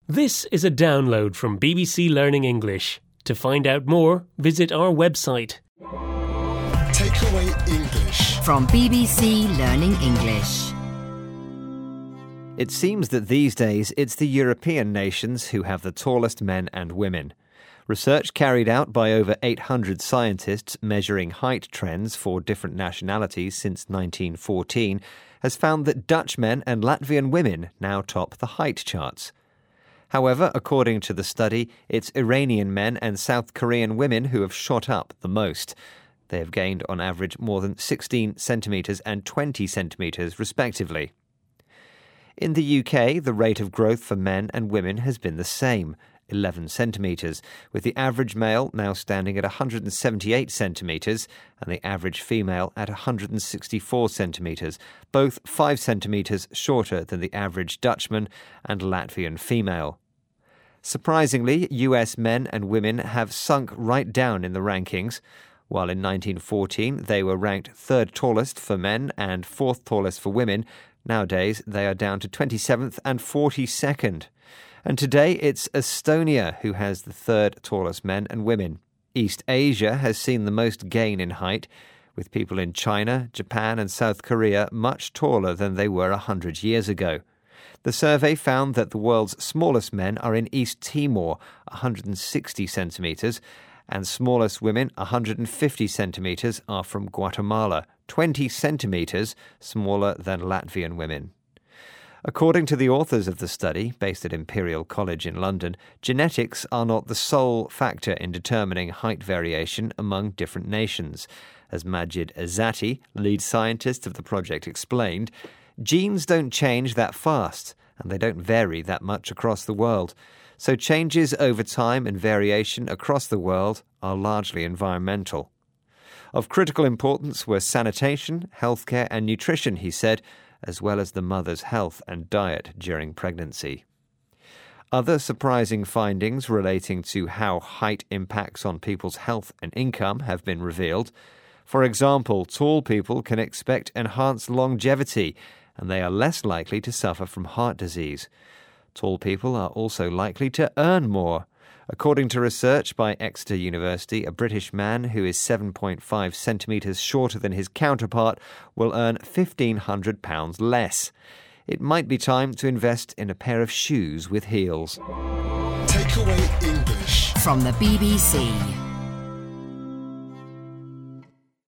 This is a download from BBC Learning English. To find out more, visit our website. Takeaway English from BBC Learning English. It seems that these days it's the European nations who have the tallest men and women. Research carried out by over 800 scientists measuring height trends for different nationalities since 1914 has found that Dutch men and Latvian women now top the height charts. However, according to the study, it's Iranian men and South Korean women who have shot up the most. They have gained on average more than 16 centimetres and 20 centimetres respectively. In the UK, the rate of growth for men and women has been the same, 11 centimetres, with the average male now standing at 178 centimetres and the average female at 164 centimetres, both 5 centimetres shorter than the average Dutchman and Latvian female. Surprisingly, US men and women have sunk right down in the rankings. While in 1914 they were ranked third tallest for men and fourth tallest for women, nowadays they are down to 27th and 42nd. And today it's Estonia who has the third tallest men and women. East Asia has seen the most gain in height, with people in China, Japan and South Korea much taller than they were 100 years ago. The survey found that the world's smallest men are in East Timor, 160 centimetres, and smallest women, 150 centimetres, are from Guatemala, 20 centimetres smaller than Latvian women. According to the authors of the study, based at Imperial College in London, genetics are not the sole factor in determining height variation among different nations. As Majid Azati, lead scientist of the project, explained, genes don't change that fast, and they don't vary that much across the world. So changes over time and variation across the world are largely environmental. Of critical importance were sanitation, healthcare and nutrition, he said, as well as the mother's health and diet during pregnancy. Other surprising findings relating to how height impacts on people's health and income have been revealed. For example, tall people can expect enhanced longevity, and they are less likely to suffer from heart disease. Tall people are also likely to earn more. According to research by Exeter University, a British man who is 7.5 centimetres shorter than his counterpart will earn £1,500 less. It might be time to invest in a pair of shoes with heels. Takeaway English from the BBC.